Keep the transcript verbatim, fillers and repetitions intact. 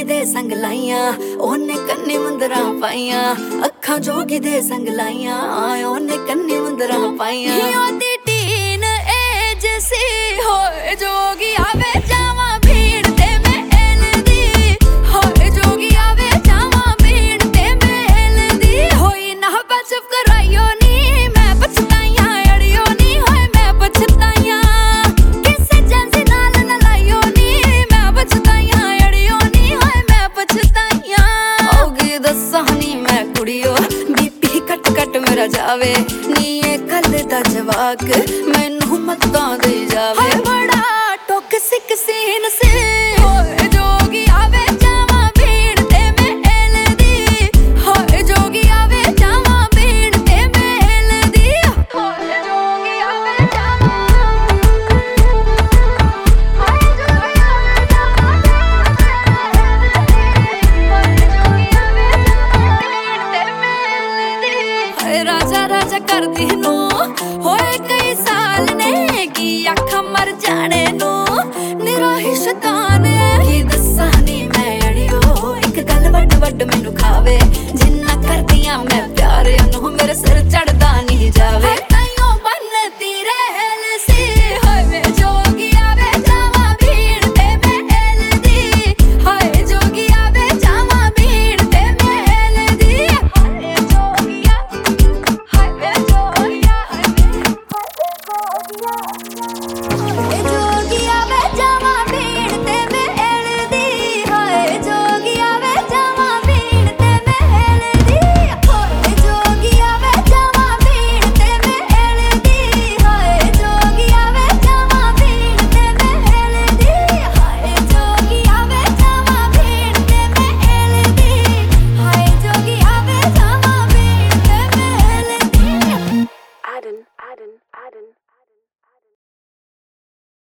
जोगी दे संग लाइया ओने कन्नी मुंदरा पाइया अखा जोगी दे संग लाइया ओने कन्नी मुंदरा पाइया ओदी टीन एज सी होए जोगी आवे जावा भीड़ ते महल दी होए जोगी आवे जावा भीड़ ते महल दी होई ना बचफ कराइयो नी मैं पछताइया अड़ियो नी होए मैं पछताइया किसे जंसी नाल न लाइयो नी मैं पछताइया अड़ियो नी होए मैं पछताइया होगी दस्सा नी मैं कुड़ियो बीपी कट कट मेरा जावे नी ये कल दा जवाक मैनू मत्तां दे जावे बड़ा टॉक्सिक सीन से होए जोगी आवे जावा भीड़ ते महल दी होए जोगी आवे जावा भीड़ ते महल दी होए जोगी आवे जावा होए जोगी आवे जावा होए जोगी आवे जावा भीड़ ते महल दी होए राजा राजा कर दी नू होए कई साल ने की अख मर जाने नू